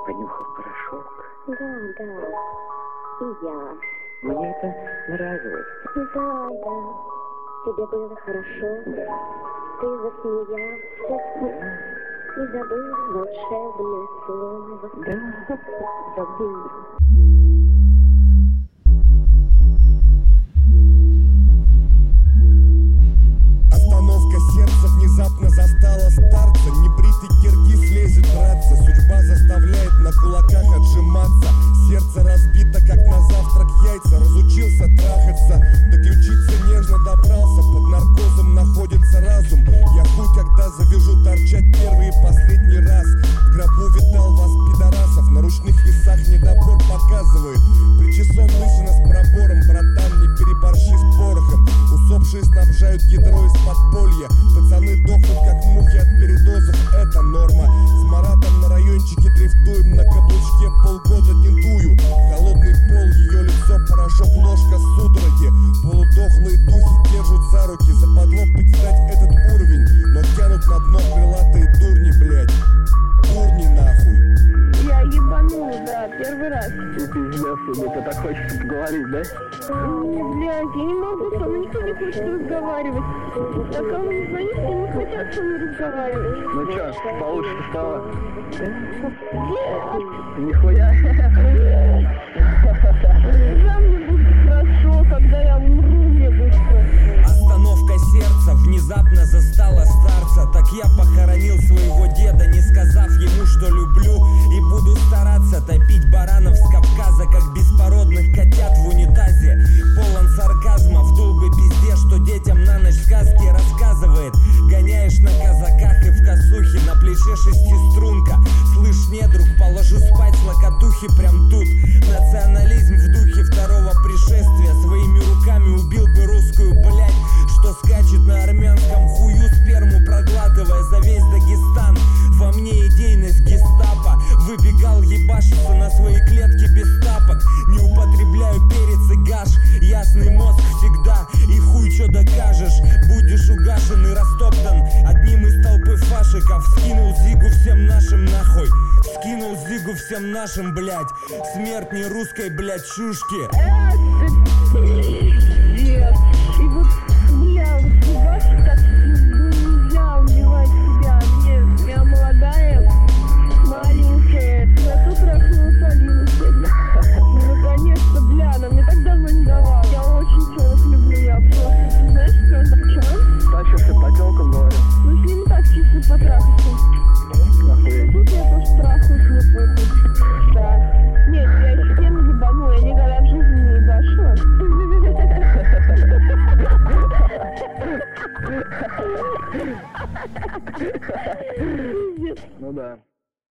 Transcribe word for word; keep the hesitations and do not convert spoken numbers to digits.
понюхал порошок. Да, да. И я. Мне это нравилось. Да, да. Тебе было хорошо. Да. Ты засмеялся. Да. И забыл волшебное слово. Да, забыл. Остановка сердца внезапно застала старца. Небритый киргиз лезет драться. Судьба заставляет на кулаках отжиматься. Сердце разбито, как на завтрак яйца. Разучился трахаться, до ключицы нежно добрался. Под наркозом находится разум. Я хуй, когда завяжу торчать первый и последний раз. В гробу витал вас, пидорасов. На ручных весах недобор показывает. Причесон лысина с пробором. Братан, не переборщи с порохом. Усопшие снабжают ядро из подполья. Пацаны дохнут, как мухи от передозов. Это норма. С Маратом на райончике дрифтуем. На каблучке полгода дентую. Холодный пол, ее лицо, порошок, ложка, судороги. Полудохлые духи держат за руки. Западло покидать этот уровень, но тянут на дно крылатые дурни, блять. Дурни нахуй. Я ебанула, да, первый раз. Ты пиздец, тебе так хочется поговорить, да? Блядь, я не могу, со мной никто не хочет разговаривать. Так кому не звонишь, они не хотят со мной разговаривать. Ну чё, получше стало? Нет. Нихуя. Когда мне будет хорошо, когда я умру, мне будет хорошо. Остановка сердца внезапно застала старца. Так я похоронил своего деда, не сказав ему, что люблю. И буду стараться топить баранов с Кавказа, как беспородных котят в унитазе. Полон сарказма, вдул бы пизде, что детям на ночь сказки рассказывает. Гоняешь на казаках и в косухе, на плече шестиструнка. Слышь, недруг, положу спать локотухи прям тут. Национализм в духе второго пришествия. Своими руками убил бы русскую, блядь, что скачет на армянском хую, сперму проглатывая за весь Дагестан. Во мне идейность гестапо. Выбегал ебашиться на свои клетки без тапок. Не употребляю перец и гаш. Ясный мозг всегда. И хуй чё докажешь. Будешь угашен и растоптан одним из толпы фашиков. Скинул зигу всем нашим нахуй. Скинул зигу всем нашим, блядь. Смерть не русской, блядь, шушки. Нет. И вот, бля, вот ебашь, так нельзя убивать себя. Мне, я молодая, маленькая, я тут трахнулась Алину сегодня. Наконец-то, бля, она мне так давно не давала. Я очень челок люблю, я просто, ты знаешь, что я чё? Тащишься по телкам, говорю. Ну, с ним так чисто потрахаться. Нахуй. Тут я тоже трахаюсь, мне похуй. Да. Нет, я еще не ебану, я никогда в жизни не ебашу. Ну да.